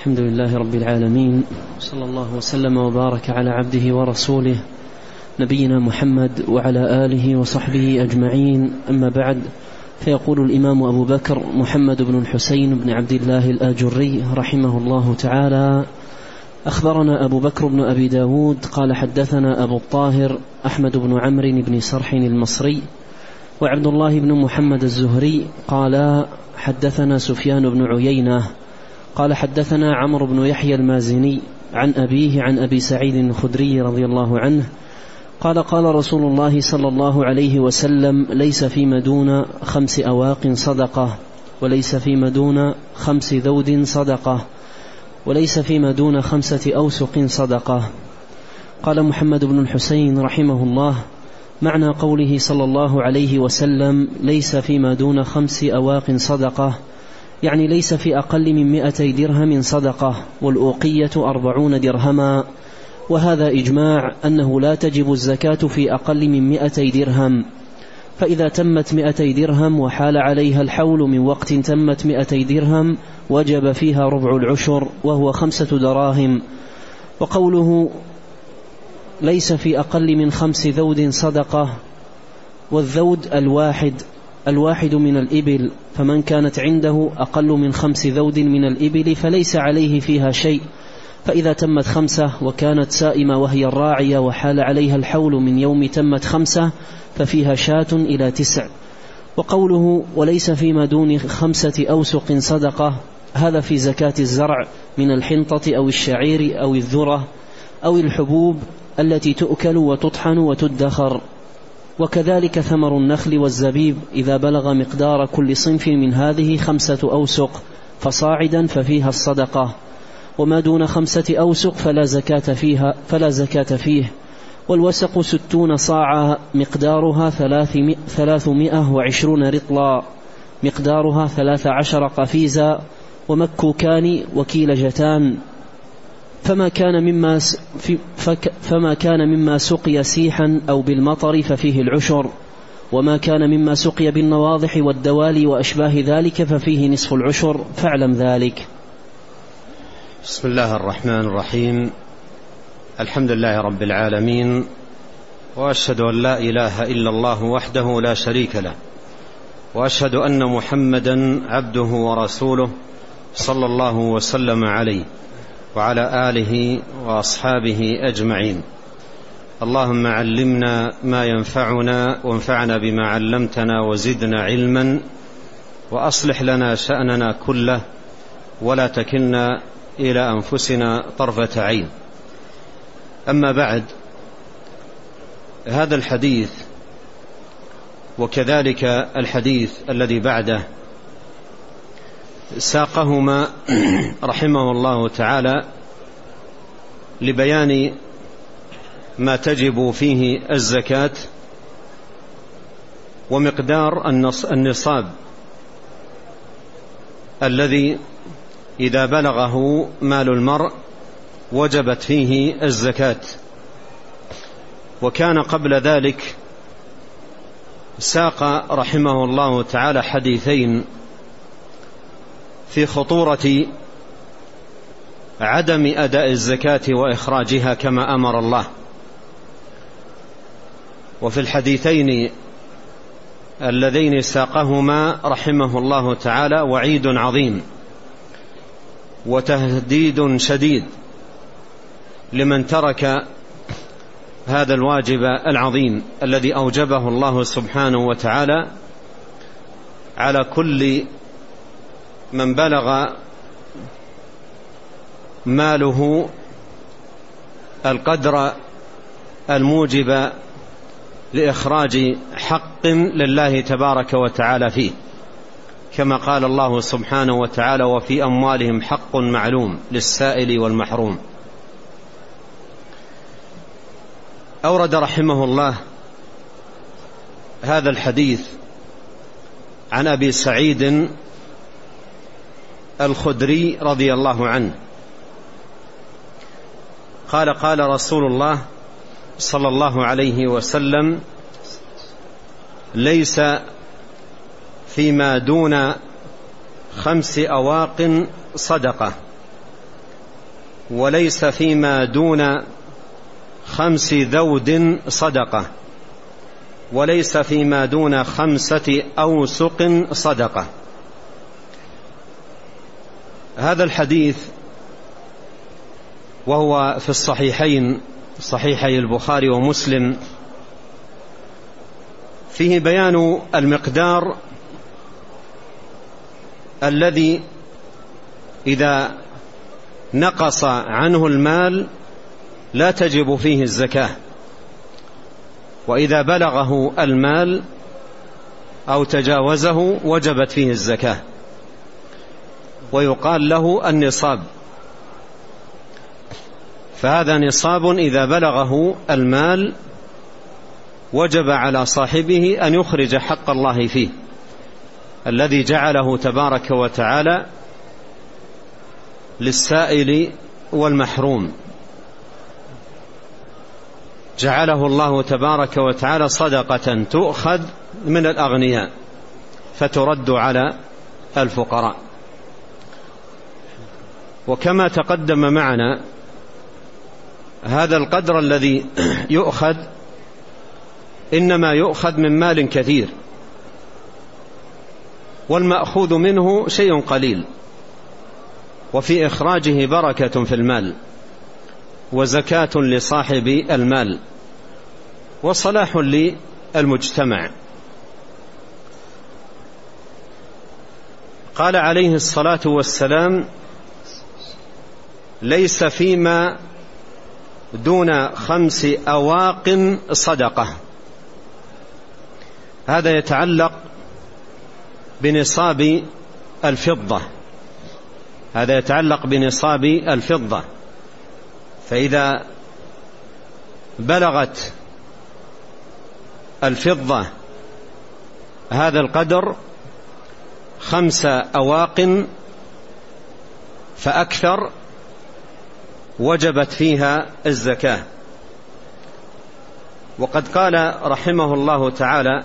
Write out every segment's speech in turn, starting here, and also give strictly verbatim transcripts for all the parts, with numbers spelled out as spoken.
الحمد لله رب العالمين، صلى الله وسلم وبارك على عبده ورسوله نبينا محمد وعلى آله وصحبه أجمعين. أما بعد، فيقول الإمام أبو بكر محمد بن الحسين بن عبد الله الآجري رحمه الله تعالى: أخبرنا أبو بكر بن أبي داود قال حدثنا أبو الطاهر أحمد بن عمرو بن سرح المصري وعبد الله بن محمد الزهري قال حدثنا سفيان بن عيينة قال حدثنا عمرو بن يحيى المازني عن أبيه عن أبي سعيد الخدري رضي الله عنه قال قال رسول الله صلى الله عليه وسلم: ليس فيما دون خمس أواق صدقة، وليس فيما دون خمس ذود صدقة، وليس فيما دون خمسة أوسق صدقة. قال محمد بن الحسين رحمه الله: معنى قوله صلى الله عليه وسلم ليس فيما دون خمس أواق صدقة، يعني ليس في أقل من مئتي درهم صدقة، والأوقية أربعون درهما، وهذا إجماع أنه لا تجب الزكاة في أقل من مئتي درهم، فإذا تمت مئتي درهم وحال عليها الحول من وقت تمت مئتي درهم وجب فيها ربع العشر وهو خمسة دراهم. وقوله ليس في أقل من خمس ذود صدقة، والذود الواحد الواحد من الإبل، فمن كانت عنده أقل من خمس ذود من الإبل فليس عليه فيها شيء، فإذا تمت خمسة وكانت سائمة وهي الراعية وحال عليها الحول من يوم تمت خمسة ففيها شاة إلى تسع. وقوله وليس فيما دون خمسة أوسق صدقة، هذا في زكاة الزرع من الحنطة أو الشعير أو الذرة أو الحبوب التي تؤكل وتطحن وتدخر. وكذلك ثمر النخل والزبيب إذا بلغ مقدار كل صنف من هذه خمسة أوسق فصاعدا ففيها الصدقة، وما دون خمسة أوسق فلا زكاة فيها فلا زكاة فيه. والوسق ستون صاعا مقدارها ثلاثمائة وعشرون رطلا مقدارها ثلاث عشر قفيزا ومكوكان وكيلجتان، فما كان مما فما كان مما سقي سيحا أو بالمطر ففيه العشر، وما كان مما سقي بالنواضح والدوالي وأشباه ذلك ففيه نصف العشر، فاعلم ذلك. بسم الله الرحمن الرحيم. الحمد لله رب العالمين، وأشهد أن لا إله إلا الله وحده لا شريك له، وأشهد أن محمدا عبده ورسوله صلى الله وسلم عليه وعلى آله وأصحابه أجمعين. اللهم علمنا ما ينفعنا وانفعنا بما علمتنا وزدنا علما، وأصلح لنا شأننا كله ولا تكلنا إلى أنفسنا طرفة عين. أما بعد، هذا الحديث وكذلك الحديث الذي بعده ساقهما رحمه الله تعالى لبيان ما تجب فيه الزكاة ومقدار النصاب الذي إذا بلغه مال المرء وجبت فيه الزكاة. وكان قبل ذلك ساق رحمه الله تعالى حديثين في خطورة عدم أداء الزكاة وإخراجها كما أمر الله. وفي الحديثين اللذين ساقهما رحمه الله تعالى وعيد عظيم وتهديد شديد لمن ترك هذا الواجب العظيم الذي أوجبه الله سبحانه وتعالى على كل من بلغ ماله القدر الموجب لإخراج حق لله تبارك وتعالى فيه، كما قال الله سبحانه وتعالى: وفي أموالهم حق معلوم للسائل والمحروم. أورد رحمه الله هذا الحديث عن أبي سعيد الخدري رضي الله عنه قال: قال رسول الله صلى الله عليه وسلم: ليس فيما دون خمس أواق صدقة، وليس فيما دون خمس ذود صدقة، وليس فيما دون خمسة أوسق صدقة. هذا الحديث وهو في الصحيحين، صحيحي البخاري ومسلم، فيه بيان المقدار الذي إذا نقص عنه المال لا تجب فيه الزكاة، وإذا بلغه المال أو تجاوزه وجبت فيه الزكاة، ويقال له النصاب. فهذا نصاب إذا بلغه المال وجب على صاحبه أن يخرج حق الله فيه الذي جعله تبارك وتعالى للسائل والمحروم. جعله الله تبارك وتعالى صدقة تؤخذ من الأغنياء فترد على الفقراء. وكما تقدم معنا هذا القدر الذي يؤخذ إنما يؤخذ من مال كثير، والمأخوذ منه شيء قليل، وفي إخراجه بركة في المال وزكاة لصاحب المال وصلاح للمجتمع. قال عليه الصلاة والسلام: ليس فيما دون خمس أواق صدقة. هذا يتعلق بنصاب الفضة، هذا يتعلق بنصاب الفضة. فإذا بلغت الفضة هذا القدر خمس أواق فأكثر وجبت فيها الزكاة. وقد قال رحمه الله تعالى: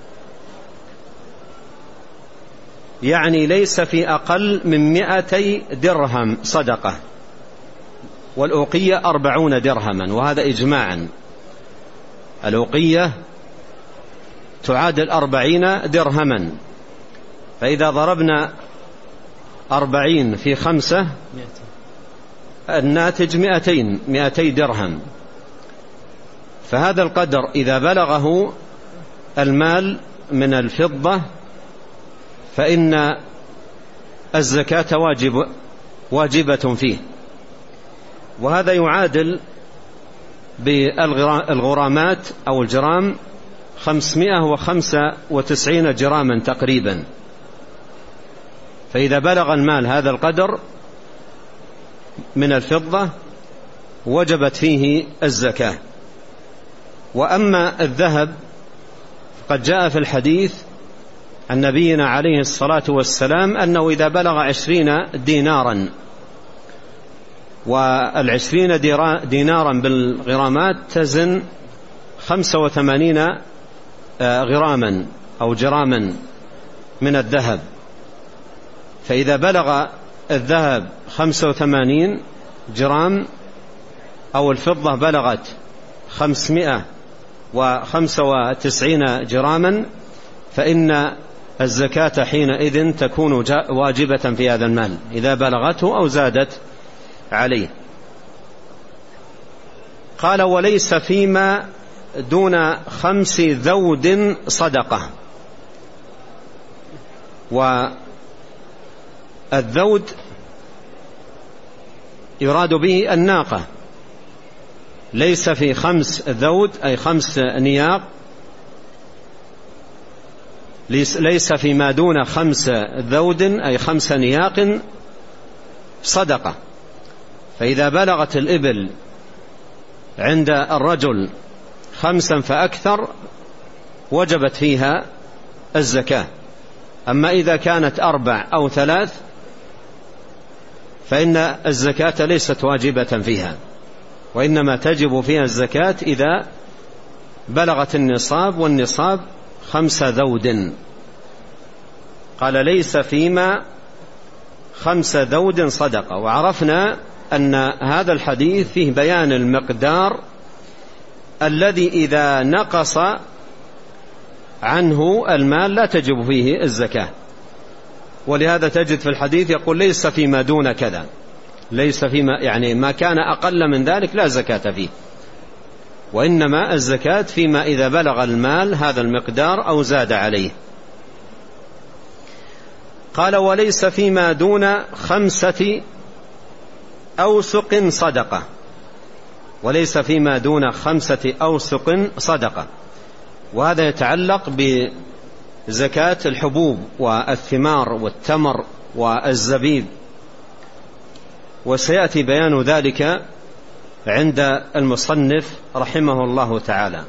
يعني ليس في أقل من مئتي درهم صدقة، والأوقية أربعون درهما، وهذا إجماعا. الأوقية تعادل أربعين درهما، فإذا ضربنا أربعين في خمسة الناتج مئتين مئتي درهم. فهذا القدر إذا بلغه المال من الفضة فإن الزكاة واجب واجبة فيه. وهذا يعادل بالغرامات أو الجرام خمسمائة وخمسة وتسعين جراما تقريبا. فإذا بلغ المال هذا القدر من الفضة وجبت فيه الزكاة. وأما الذهب قد جاء في الحديث عن نبينا عليه الصلاة والسلام أنه إذا بلغ عشرين دينارا، والعشرين دينارا بالغرامات تزن خمسة وثمانين غراما أو جراما من الذهب. فإذا بلغ الذهب خمسة وثمانين جرام أو الفضة بلغت خمسمائة وخمسة وتسعين جراما فإن الزكاة حينئذ تكون واجبة في هذا المال إذا بلغته أو زادت عليه. قال: وليس فيما دون خمس ذود صدقة. والذود يراد به الناقة، ليس في خمس ذود أي خمس نياق، ليس فيما دون خمس ذود أي خمس نياق صدقة. فإذا بلغت الإبل عند الرجل خمسا فأكثر وجبت فيها الزكاة. أما إذا كانت أربع أو ثلاث فإن الزكاة ليست واجبة فيها، وإنما تجب فيها الزكاة إذا بلغت النصاب، والنصاب خمس ذود. قال: ليس فيما خمس ذود صدقة. وعرفنا أن هذا الحديث فيه بيان المقدار الذي إذا نقص عنه المال لا تجب فيه الزكاة. ولهذا تجد في الحديث يقول ليس فيما دون كذا، ليس فيما يعني ما كان أقل من ذلك لا زكاة فيه، وإنما الزكاة فيما إذا بلغ المال هذا المقدار أو زاد عليه. قال وليس فيما دون خمسة أوسق صدقة، وليس فيما دون خمسة أوسق صدقة، وهذا يتعلق بزكاة الحبوب والثمار والتمر والزبيب، وسيأتي بيان ذلك عند المصنف رحمه الله تعالى.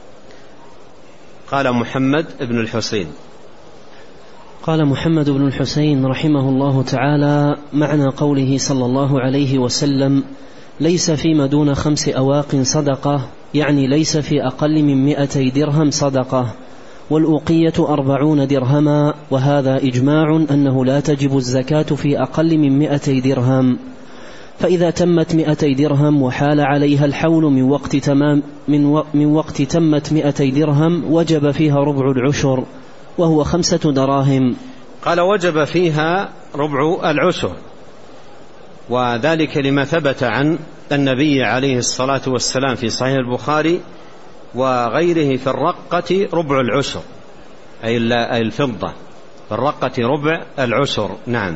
قال محمد بن الحسين قال محمد بن الحسين رحمه الله تعالى: معنى قوله صلى الله عليه وسلم ليس فيما دون خمس أواق صدقة، يعني ليس في أقل من مئتي درهم صدقة، والأوقية أربعون درهما، وهذا إجماع أنه لا تجب الزكاة في أقل من مئتي درهم. فإذا تمت مئتي درهم وحال عليها الحول من وقت تمام من, و من وقت تمت مئتي درهم وجب فيها ربع العشر، وهو خمسة دراهم. قال وجب فيها ربع العشر، وذلك لما ثبت عن النبي عليه الصلاة والسلام في صحيح البخاري وغيره في الرقة ربع العشر، أي الفضة في الرقة ربع العشر. نعم.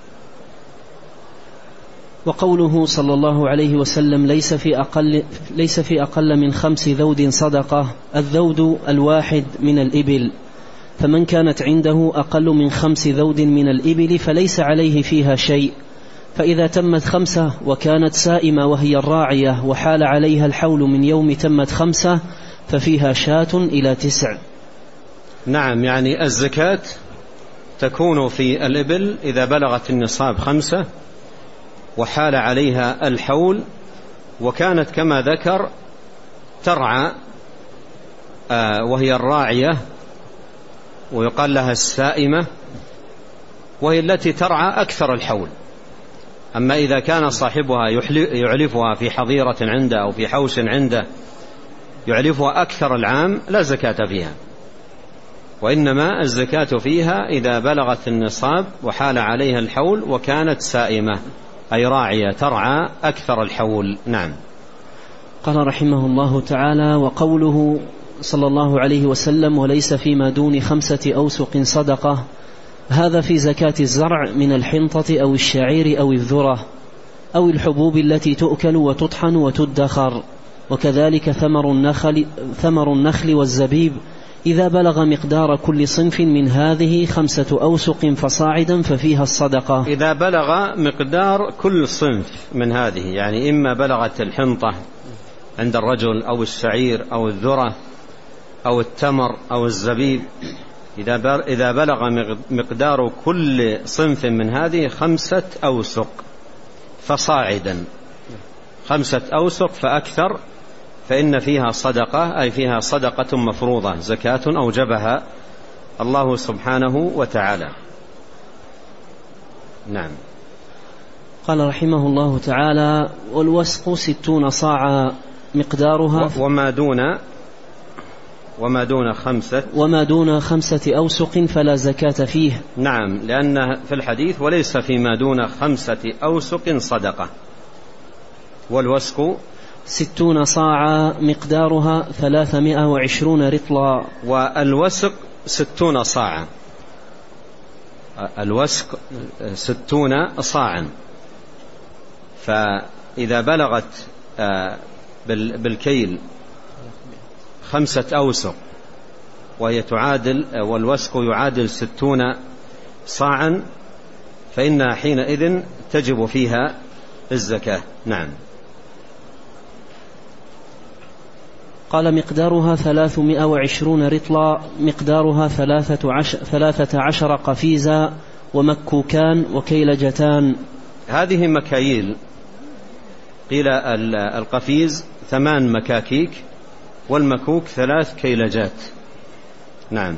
وقوله صلى الله عليه وسلم ليس في أقل, ليس في أقل من خمس ذود صدقة، الذود الواحد من الإبل، فمن كانت عنده أقل من خمس ذود من الإبل فليس عليه فيها شيء. فإذا تمت خمسة وكانت سائمة وهي الراعية وحال عليها الحول من يوم تمت خمسة ففيها شاة إلى تسع. نعم، يعني الزكاة تكون في الإبل إذا بلغت النصاب خمسة وحال عليها الحول وكانت كما ذكر ترعى آه وهي الراعية، ويقال لها السائمة، وهي التي ترعى أكثر الحول. أما إذا كان صاحبها يعلفها في حظيرة عنده أو في حوش عنده يعلفها أكثر العام لا زكاة فيها، وإنما الزكاة فيها إذا بلغت النصاب وحال عليها الحول وكانت سائمة، أي راعية ترعى أكثر الحول. نعم. قال رحمه الله تعالى: وقوله صلى الله عليه وسلم وليس فيما دون خمسة أوسق صدقة، هذا في زكاة الزرع من الحنطة أو الشعير أو الذرة أو الحبوب التي تؤكل وتطحن وتدخر، وكذلك ثمر النخل, ثمر النخل والزبيب إذا بلغ مقدار كل صنف من هذه خمسة أوسق فصاعدا ففيها الصدقة. إذا بلغ مقدار كل صنف من هذه، يعني إما بلغت الحنطة عند الرجل أو الشعير أو الذرة أو التمر أو الزبيب، إذا بلغ مقدار كل صنف من هذه خمسة أوسق فصاعدا، خمسة أوسق فأكثر، فإن فيها صدقة، أي فيها صدقة مفروضة، زكاة أوجبها الله سبحانه وتعالى. نعم. قال رحمه الله تعالى: والوسق ستون صاعا مقدارها وما دون وما دون خمسة وما دون خمسة أوسق فلا زكاة فيه. نعم، لأن في الحديث وليس فيما دون خمسة أوسق صدقة، والوسق ستون صاعا مقدارها ثلاثمائة وعشرون رطلا. والوسق ستون صاعا، الوسق ستون صاعا، فإذا بلغت بالكيل خمسة أوسق وهي تعادل والوسق يعادل ستون صاعا فإنها حينئذ تجب فيها الزكاة. نعم. قال: مقدارها ثلاثمائة وعشرون رطلا، مقدارها ثلاثة عشر, ثلاثة عشر قفيزا ومكوكان وكيلجتان. هذه مكاييل، قيل القفيز ثمان مكاكيك والمكوك ثلاث كيلجات. نعم.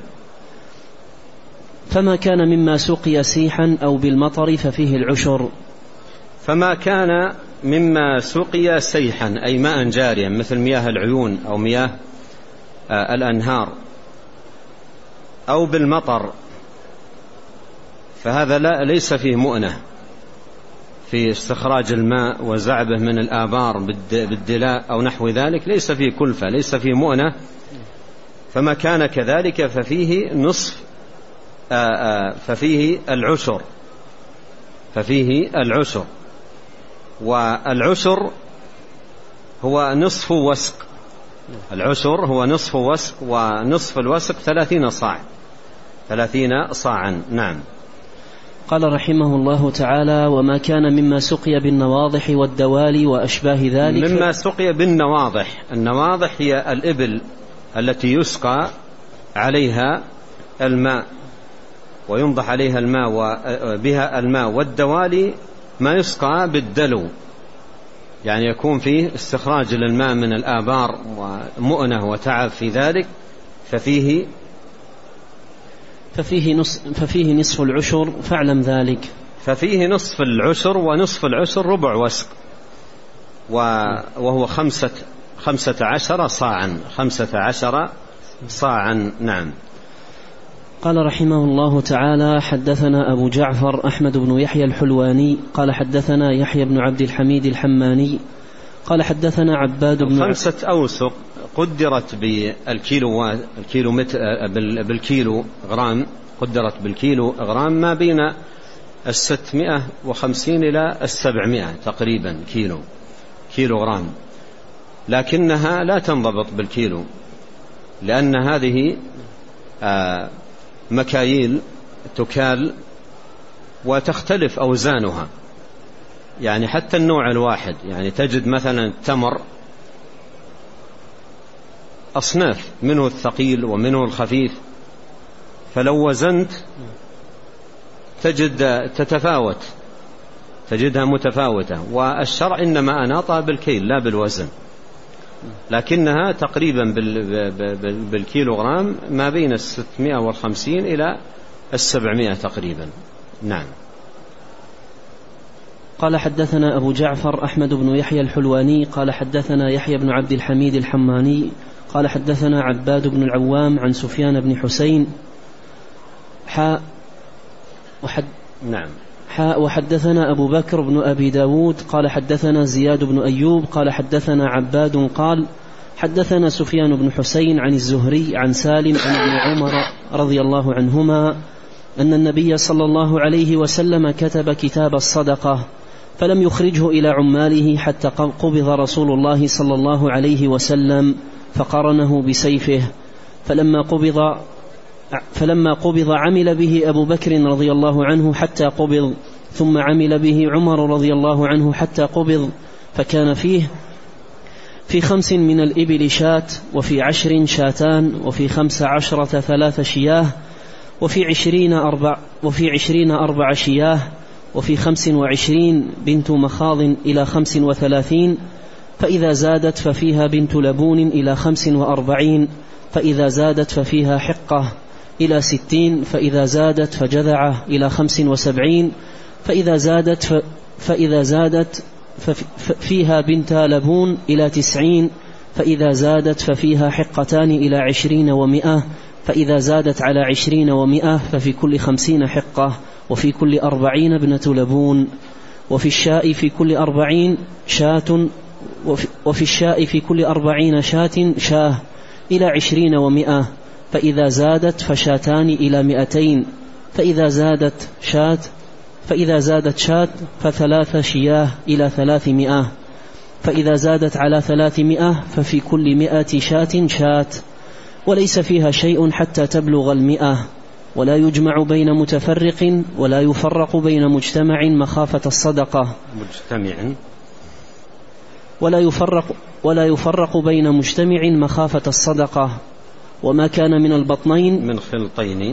فما كان مما سقي سيحا أو بالمطر ففيه العشر. فما كان مما سقي سيحا أي ماء جاريا مثل مياه العيون أو مياه الأنهار أو بالمطر، فهذا لا ليس فيه مؤنة في استخراج الماء وزعبه من الآبار بالدلاء أو نحو ذلك، ليس فيه كلفة، ليس فيه مؤنة. فما كان كذلك ففيه نصف آآ آآ ففيه العشر ففيه العشر والعشر هو نصف وسق. العشر هو نصف وسق، ونصف الوسق ثلاثين صاع ثلاثين صاعا. نعم. قال رحمه الله تعالى: وما كان مما سقي بالنواضح والدوالي وأشباه ذلك. مما سقي بالنواضح، النواضح هي الإبل التي يسقى عليها الماء وينضح عليها الماء وبها الماء، والدوالي ما يسقى بالدلو، يعني يكون فيه استخراج للماء من الآبار ومؤنة وتعب في ذلك، ففيه ففيه نصف, ففيه نصف العشر، فاعلم ذلك. ففيه نصف العشر، ونصف العشر ربع وسق، وهو خمسة, خمسة عشر صاعا خمسة عشر صاعا. نعم. قال رحمه الله تعالى: حدثنا أبو جعفر أحمد بن يحيى الحلواني قال حدثنا يحيى بن عبد الحميد الحماني قال حدثنا عباد بن خمسة أوسق قدرت بالكيلو الكيلو متر بالكيلو غرام، قدرت بالكيلو غرام ما بين الستمائة وخمسين إلى السبعمائة تقريبا كيلو كيلو غرام، لكنها لا تنضبط بالكيلو، لأن هذه آه مكاييل تكال وتختلف أوزانها، يعني حتى النوع الواحد، يعني تجد مثلا التمر أصناف، منه الثقيل ومنه الخفيف، فلو وزنت تجد تتفاوت تجدها متفاوتة، والشرع إنما أناطها بالكيل لا بالوزن، لكنها تقريبا بالكيلوغرام ما بين الستمائة والخمسين إلى السبعمائة تقريبا. نعم. قال حدثنا أبو جعفر أحمد بن يحيى الحلواني قال حدثنا يحيى بن عبد الحميد الحماني قال حدثنا عباد بن العوام عن سفيان بن حسين حاء وحد نعم حاء وحدثنا أبو بكر بن أبي داود قال حدثنا زياد بن أيوب قال حدثنا عباد قال حدثنا سفيان بن حسين عن الزهري عن سالم عن ابن عمر رضي الله عنهما أن النبي صلى الله عليه وسلم كتب كتاب الصدقة فلم يخرجه إلى عماله حتى قبض رسول الله صلى الله عليه وسلم فقرنه بسيفه، فلما قبض فلما قبض عمل به أبو بكر رضي الله عنه حتى قبض، ثم عمل به عمر رضي الله عنه حتى قبض، فكان فيه في خمس من الإبل شاة، وفي عشر شاتان، وفي خمس عشرة ثلاث شياه، وفي عشرين أربع, وفي عشرين أربع شياه، وفي خمس وعشرين بنت مخاض إلى خمس وثلاثين، فإذا زادت ففيها بنت لبون إلى خمس وأربعين، فإذا زادت ففيها حقة إلى ستين، فإذا زادت فجذعة إلى خمس وسبعين، فإذا زادت ف... فإذا زادت ففيها بنت لبون إلى تسعين، فإذا زادت ففيها حقتان إلى عشرين ومئة، فإذا زادت على عشرين ومئة ففي كل خمسين حقة، وفي كل أربعين ابنة لبون، وفي الشاء في كل أربعين شاة، وفي, وفي الشاء في كل أربعين شاة شاه إلى عشرين ومئة، فإذا زادت فشاتان إلى مئتين، فإذا زادت شاة فإذا زادت شاة فثلاث شياه إلى ثلاثمائة، فإذا زادت على ثلاثمائة ففي كل مئة شاة شاة، وليس فيها شيء حتى تبلغ المئة، ولا يجمع بين متفرق ولا يفرق بين مجتمع مخافة الصدقة مجتمع ولا يفرق ولا يفرق بين مجتمع مخافة الصدقة. وما كان من البطنين من خلطين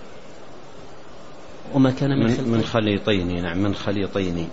وما كان من, من, من خليطين نعم من خليطين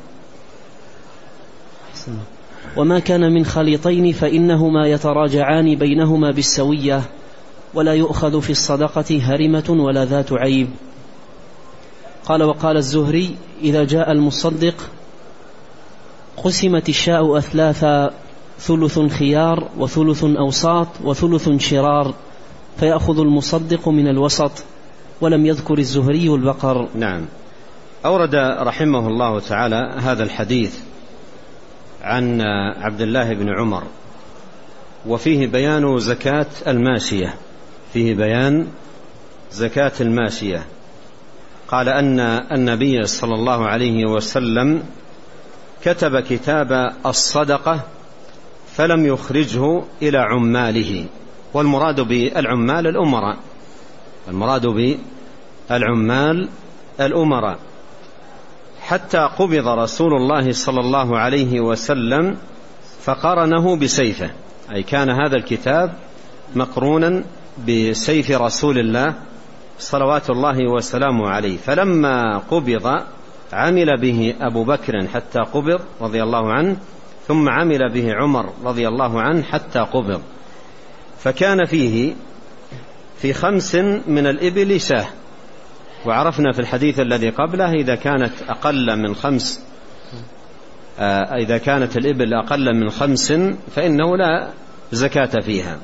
وما كان من خليطين فإنهما يتراجعان بينهما بالسوية، ولا يؤخذ في الصدقة هرمة ولا ذات عيب. قال وقال الزهري: إذا جاء المصدق قسمت الشاء أثلاثا: ثلث خيار وثلث أوساط وثلث شرار، فيأخذ المصدق من الوسط. ولم يذكر الزهري البقر. نعم. أورد رحمه الله تعالى هذا الحديث عن عبد الله بن عمر، وفيه بيان زكاة الماشية، فيه بيان زكاة الماشية. قال أن النبي صلى الله عليه وسلم كتب كتاب الصدقة فلم يخرجه إلى عماله، والمراد بالعمال الأمراء، المراد بالعمال الأمراء، حتى قبض رسول الله صلى الله عليه وسلم فقرنه بسيفه، أي كان هذا الكتاب مقرونا بسيف رسول الله صلوات الله وسلامه عليه. فلما قبض عمل به أبو بكر حتى قبض رضي الله عنه، ثم عمل به عمر رضي الله عنه حتى قبض. فكان فيه في خمس من الإبل شاه، وعرفنا في الحديث الذي قبله إذا كانت أقل من خمس آه إذا كانت الإبل أقل من خمس فإنه لا زكاة فيها،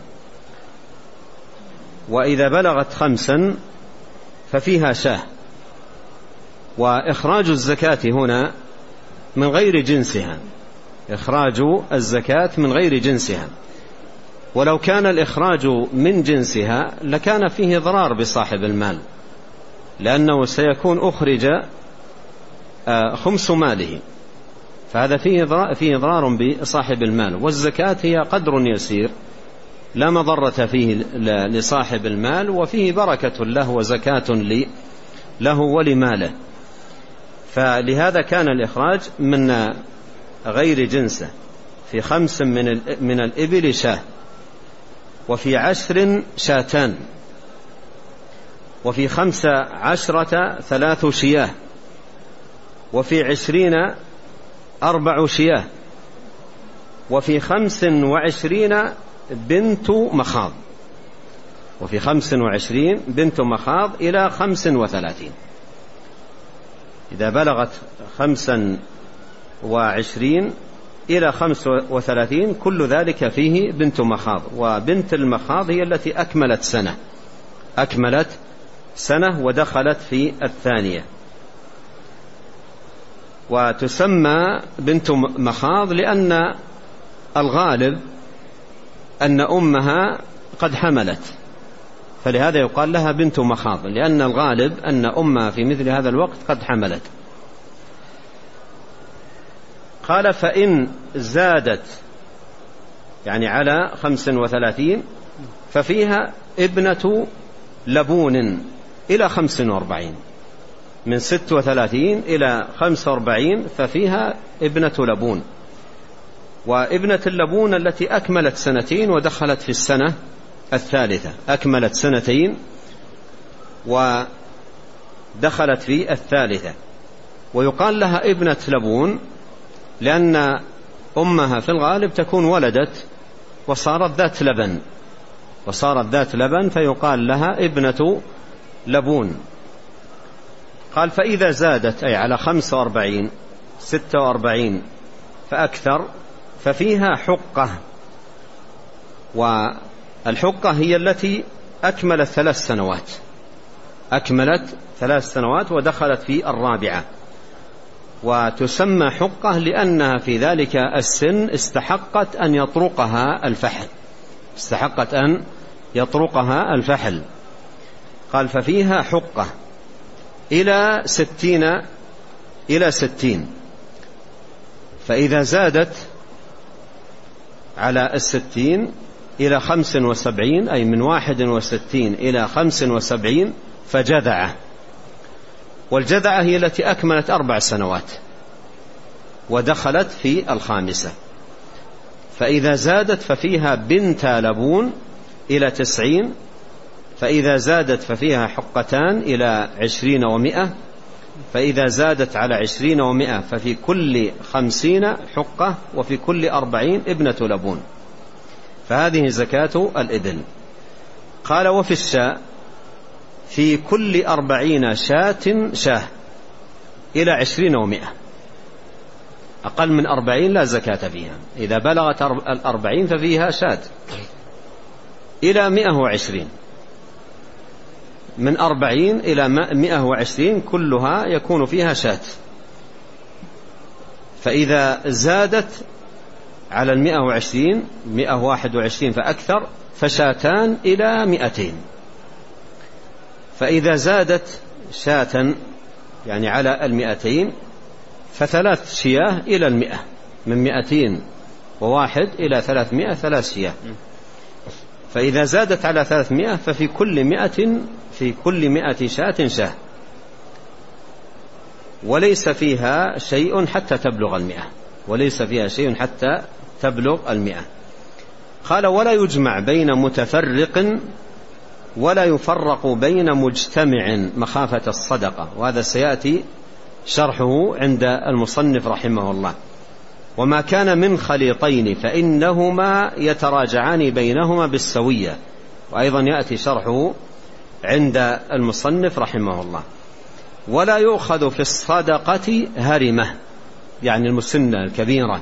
وإذا بلغت خمسا ففيها شاه. وإخراج الزكاة هنا من غير جنسها، إخراج الزكاة من غير جنسها، ولو كان الإخراج من جنسها لكان فيه ضرار بصاحب المال، لأنه سيكون أخرج خمس ماله، فهذا فيه ضرار بصاحب المال. والزكاة هي قدر يسير لا مضرة فيه لصاحب المال، وفيه بركة له وزكاة له ولماله. فلهذا كان الإخراج من غير جنسه. في خمس من الإبل شاه، وفي عشر شاتان، وفي خمس عشرة ثلاث شياه، وفي عشرين أربع شياه، وفي خمس وعشرين بنت مخاض، وفي خمس وعشرين بنت مخاض إلى خمس وثلاثين. إذا بلغت خمسا وعشرين إلى خمس وثلاثين كل ذلك فيه بنت مخاض. وبنت المخاض هي التي أكملت سنة أكملت سنة ودخلت في الثانية. وتسمى بنت مخاض لأن الغالب أن أمها قد حملت، فلهذا يقال لها بنت مخاض، لأن الغالب أن أمها في مثل هذا الوقت قد حملت. قال: فإن زادت يعني على خمس وثلاثين ففيها ابنة لبون إلى خمس واربعين، من ست وثلاثين إلى خمس واربعين ففيها ابنة لبون. وابنة اللبون التي أكملت سنتين ودخلت في السنة الثالثة، أكملت سنتين ودخلت في الثالثة. ويقال لها ابنة لبون لأن أمها في الغالب تكون ولدت وصارت ذات لبن وصارت ذات لبن فيقال لها ابنة لبون. قال: فإذا زادت أي على خمس واربعين ستة واربعين فأكثر ففيها حقة. والحقة هي التي أكملت ثلاث سنوات أكملت ثلاث سنوات ودخلت في الرابعة. وتسمى حقة لأنها في ذلك السن استحقت أن يطرقها الفحل استحقت أن يطرقها الفحل. قال: ففيها حقة إلى ستين إلى ستين. فإذا زادت على الستين إلى خمس وسبعين أي من واحد وستين إلى خمس وسبعين فجذعة. والجذعة هي التي أكملت أربع سنوات ودخلت في الخامسة. فإذا زادت ففيها بنت لبون إلى تسعين. فإذا زادت ففيها حقتان إلى عشرين ومئة. فإذا زادت على عشرين ومئة ففي كل خمسين حقة، وفي كل أربعين ابنة لبون. فهذه زكاة الإبل. قال: وفي الشاء في كل أربعين شاة شاه إلى عشرين ومئة. أقل من أربعين لا زكاة فيها. إذا بلغت الأربعين ففيها شاة. إلى مئة وعشرين، من أربعين إلى مئة وعشرين كلها يكون فيها شاة. فإذا زادت على المئة وعشرين، مئة واحد وعشرين فأكثر، فشاتان إلى مئتين. فإذا زادت شاة يعني على المئتين فثلاث شياه إلى المئة، من مئتين وواحد إلى ثلاثمائة ثلاث شياه. فإذا زادت على ثلاثمائة ففي كل مئة في كل مئة شاة شاه، وليس فيها شيء حتى تبلغ المئة، وليس فيها شيء حتى تبلغ المئة. قال ولا يجمع بين متفرق ولا يفرق بين مجتمع مخافة الصدقة، وهذا سيأتي شرحه عند المصنف رحمه الله. وما كان من خليطين فإنهما يتراجعان بينهما بالسوية، وأيضا يأتي شرحه عند المصنف رحمه الله. ولا يؤخذ في الصدقة هرمة، يعني المسنة الكبيرة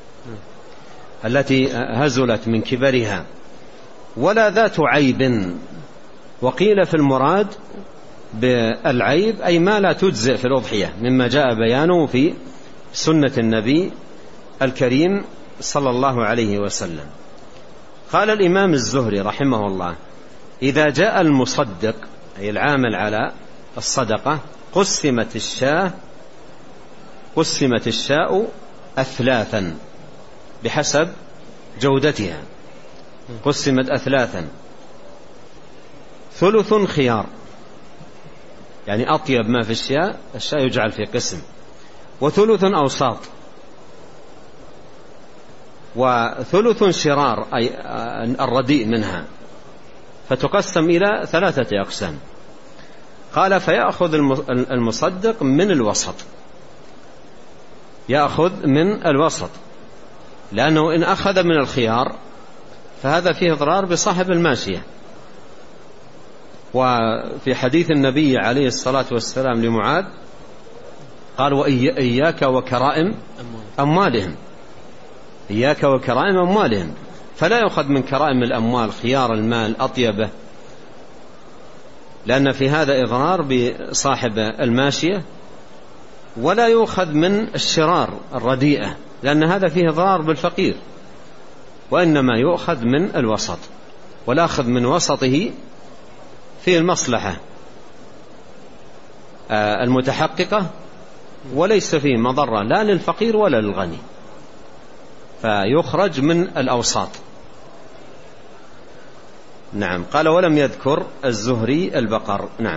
التي هزلت من كبرها، ولا ذات عيب. وقيل في المراد بالعيب أي ما لا تجزئ في الأضحية، مما جاء بيانه في سنة النبي الكريم صلى الله عليه وسلم. قال الإمام الزهري رحمه الله إذا جاء المصدق أي العامل على الصدقة قسمت الشاة قسمت الشاء أثلاثا بحسب جودتها، قسمت أثلاثا، ثلث خيار يعني أطيب ما في الشاء الشاء يجعل في قسم، وثلث أوساط، وثلث شرار أي الرديء منها، فتقسم إلى ثلاثة أقسام. قال فيأخذ المصدق من الوسط، يأخذ من الوسط، لأنه إن أخذ من الخيار فهذا فيه إضرار بصاحب الماشية. وفي حديث النبي عليه الصلاة والسلام لمعاذ قال وإياك وكرائم أموالهم، إياك وكرائم أموالهم، فلا يأخذ من كرائم الأموال خيار المال أطيبه، لأن في هذا إضرار بصاحب الماشية. ولا يؤخذ من الشرار الرديئة، لأن هذا فيه إضرار بالفقير، وإنما يؤخذ من الوسط، والأخذ من وسطه فيه المصلحة المتحققة، وليس فيه مضرة لا للفقير ولا للغني، فيخرج من الأوساط. نعم. قال ولم يذكر الزهري البقر. نعم.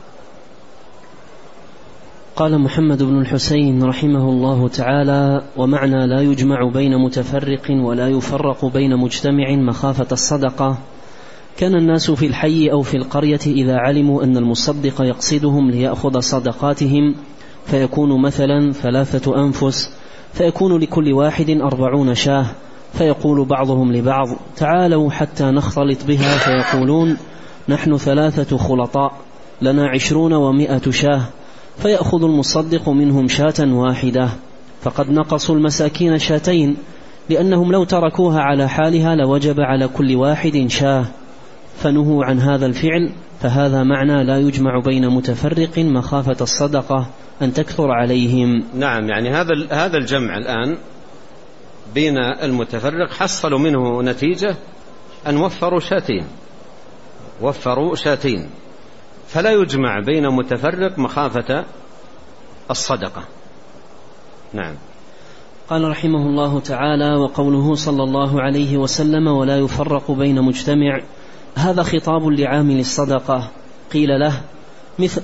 قال محمد بن الحسين رحمه الله تعالى ومعنى لا يجمع بين متفرق ولا يفرق بين مجتمع مخافة الصدقة كان الناس في الحي أو في القرية إذا علموا أن المصدق يقصدهم ليأخذ صدقاتهم فيكون مثلا ثلاثة أنفس، فيكون لكل واحد أربعون شاه، فيقول بعضهم لبعض تعالوا حتى نختلط بها، فيقولون نحن ثلاثة خلطاء لنا عشرون ومائة شاه، فيأخذ المصدق منهم شاة واحدة، فقد نقصوا المساكين شاتين، لأنهم لو تركوها على حالها لوجب على كل واحد شاه، فنهوا عن هذا الفعل. فهذا معنى لا يجمع بين متفرق مخافة الصدقة أن تكثر عليهم. نعم. يعني هذا هذا الجمع الآن بين المتفرق حصلوا منه نتيجة أن وفروا شاتين وفروا شاتين فلا يجمع بين متفرق مخافة الصدقة. نعم. قال رحمه الله تعالى وقوله صلى الله عليه وسلم ولا يفرق بين مجتمع، هذا خطاب لعامل الصدقة. قيل له مثل,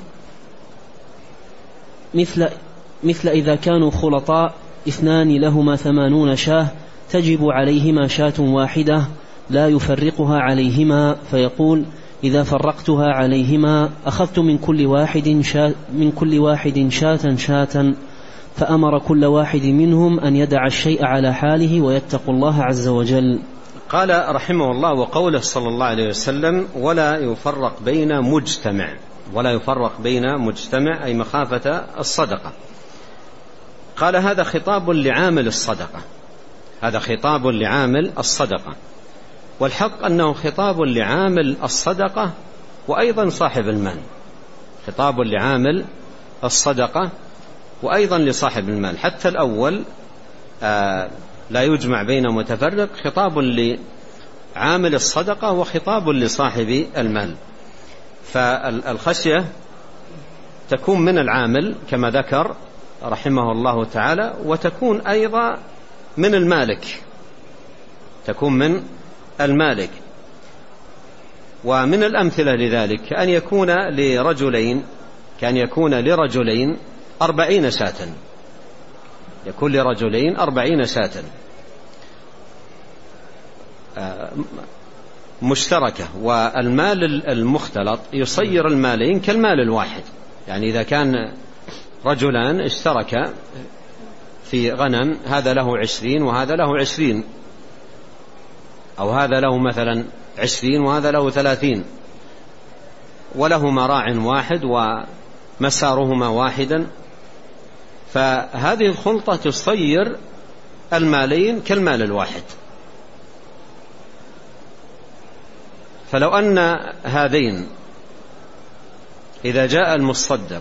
مثل, مثل إذا كانوا خلطاء اثنان لهما ثمانون شاه تجب عليهما شاة واحدة لا يفرقها عليهما، فيقول إذا فرقتها عليهما أخذت من كل واحد شاة من كل واحد شاة شاة، فأمر كل واحد منهم أن يدع الشيء على حاله ويتقوا الله عز وجل. قال رحمه الله وقوله صلى الله عليه وسلم ولا يفرق بين مجتمع، ولا يفرق بين مجتمع أي مخافة الصدقة. قال هذا خطاب لعامل الصدقة، هذا خطاب لعامل الصدقة، والحق أنه خطاب لعامل الصدقة وأيضا صاحب المال، خطاب لعامل الصدقة وأيضا لصاحب المال. حتى الأول آه لا يجمع بين متفرق، خطاب لعامل الصدقة وخطاب لصاحب المال. فالخشية تكون من العامل كما ذكر رحمه الله تعالى، وتكون أيضا من المالك، تكون من المالك. ومن الأمثلة لذلك كأن يكون لرجلين كأن يكون لرجلين أربعين شاة، يكون لرجلين أربعين شاة مشتركة، والمال المختلط يصير المالين كالمال الواحد. يعني إذا كان رجلان اشتركا في غنم، هذا له عشرين وهذا له عشرين، أو هذا له مثلا عشرين وهذا له ثلاثين، ولهما راع واحد ومسارهما واحدا، فهذه الخلطة تصير المالين كالمال الواحد. فلو أن هذين إذا جاء المصدق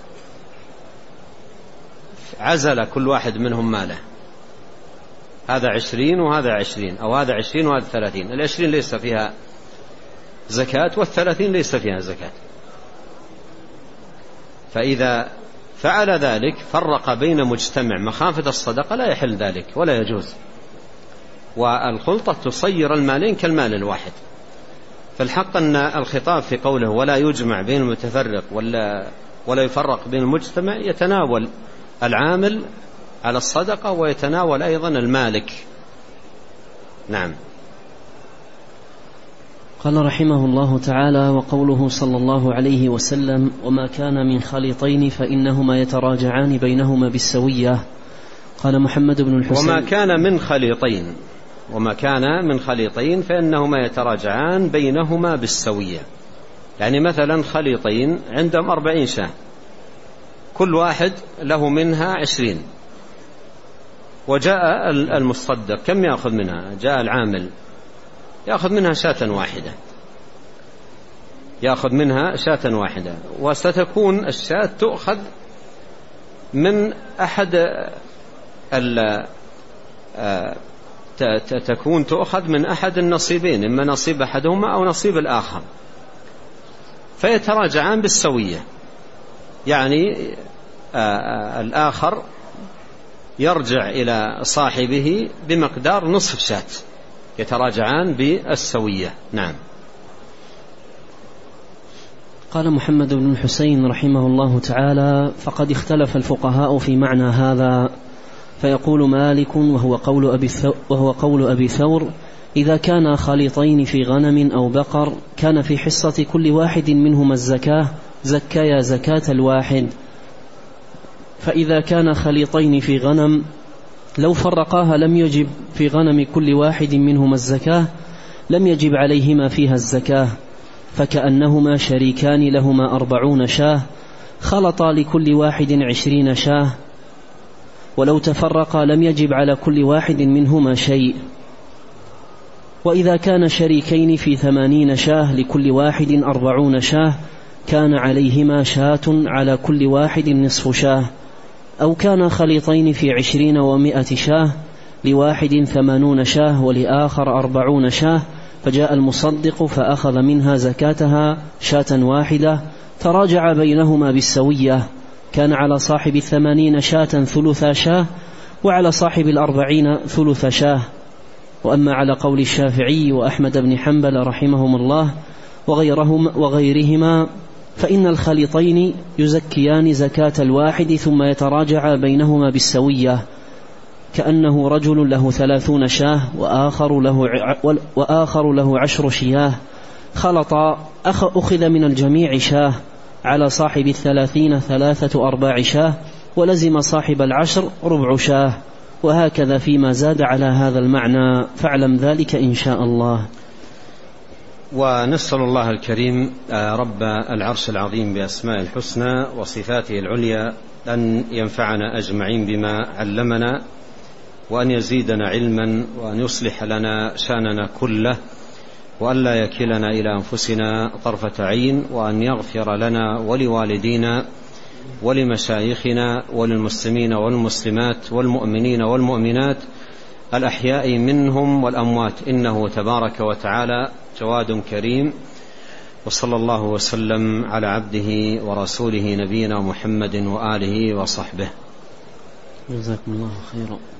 عزل كل واحد منهم ماله، هذا عشرين وهذا عشرين، أو هذا عشرين وهذا ثلاثين، العشرين ليس فيها زكاة والثلاثين ليس فيها زكاة، فإذا فعل ذلك فرق بين مجتمع مخافة الصدقة لا يحل ذلك ولا يجوز. والخلطة تصير المالين كالمال الواحد. فالحق أن الخطاب في قوله ولا يجمع بين المتفرق ولا, ولا يفرق بين المجتمع يتناول العامل على الصدقة ويتناول أيضا المالك. نعم. قال رحمه الله تعالى: وقوله صلى الله عليه وسلم: وما كان من خليطين فإنهما يتراجعان بينهما بالسوية. قال محمد بن الحسين: وما كان من خليطين وما كان من خليطين فإنهما يتراجعان بينهما بالسوية. يعني مثلا خليطين عندهم أربعين شاة، كل واحد له منها عشرين، وجاء المصدق كم يأخذ منها؟ جاء العامل يأخذ منها شاة واحدة، يأخذ منها شاة واحدة، وستكون الشاة تؤخذ من أحد تكون تؤخذ من أحد النصيبين، إما نصيب أحدهما أو نصيب الآخر، فيتراجعان بالسوية. يعني الآخر يرجع إلى صاحبه بمقدار نصف شاة، يتراجعان بالسوية. نعم. قال محمد بن الحسين رحمه الله تعالى: فقد اختلف الفقهاء في معنى هذا، فيقول مالك وهو قول أبي, وهو قول أبي ثور: إذا كان خليطين في غنم أو بقر كان في حصة كل واحد منهما الزكاة زكايا زكاة الواحد. فإذا كان خليطين في غنم لو فرقاها لم يجب في غنم كل واحد منهما الزكاة، لم يجب عليهما فيها الزكاة، فكأنهما شريكان لهما أربعون شاه، خلطا لكل واحد عشرين شاه، ولو تفرقا لم يجب على كل واحد منهما شيء. وإذا كان شريكين في ثمانين شاه لكل واحد أربعون شاه كان عليهما شاة على كل واحد نصف شاه. أو كان خليطين في عشرين ومائة شاه لواحد ثمانون شاه ولآخر أربعون شاه، فجاء المصدق فأخذ منها زكاتها شاة واحدة، تراجع بينهما بالسوية، كان على صاحب الثمانين شاة ثلث شاه وعلى صاحب الأربعين ثلث شاه. وأما على قول الشافعي وأحمد بن حنبل رحمهم الله وغيرهم وغيرهما فإن الخليطين يزكيان زكاة الواحد ثم يتراجع بينهما بالسوية، كأنه رجل له ثلاثون شاه وآخر له, وآخر له عشر شياه، خلط أخذ من الجميع شاه، على صاحب الثلاثين ثلاثة أرباع شاه، ولزم صاحب العشر ربع شاه، وهكذا فيما زاد على هذا المعنى، فاعلم ذلك إن شاء الله. ونسأل الله الكريم رب العرش العظيم بأسماء الحسنى وصفاته العليا أن ينفعنا أجمعين بما علمنا، وأن يزيدنا علما، وأن يصلح لنا شأننا كله، وأن لا يكلنا إلى أنفسنا طرفة عين، وأن يغفر لنا ولوالدينا ولمشايخنا وللمسلمين والمسلمات والمؤمنين والمؤمنات الأحياء منهم والأموات، إنه تبارك وتعالى جواد كريم. وصلى الله وسلم على عبده ورسوله نبينا محمد وآله وصحبه. جزاكم الله خيرا.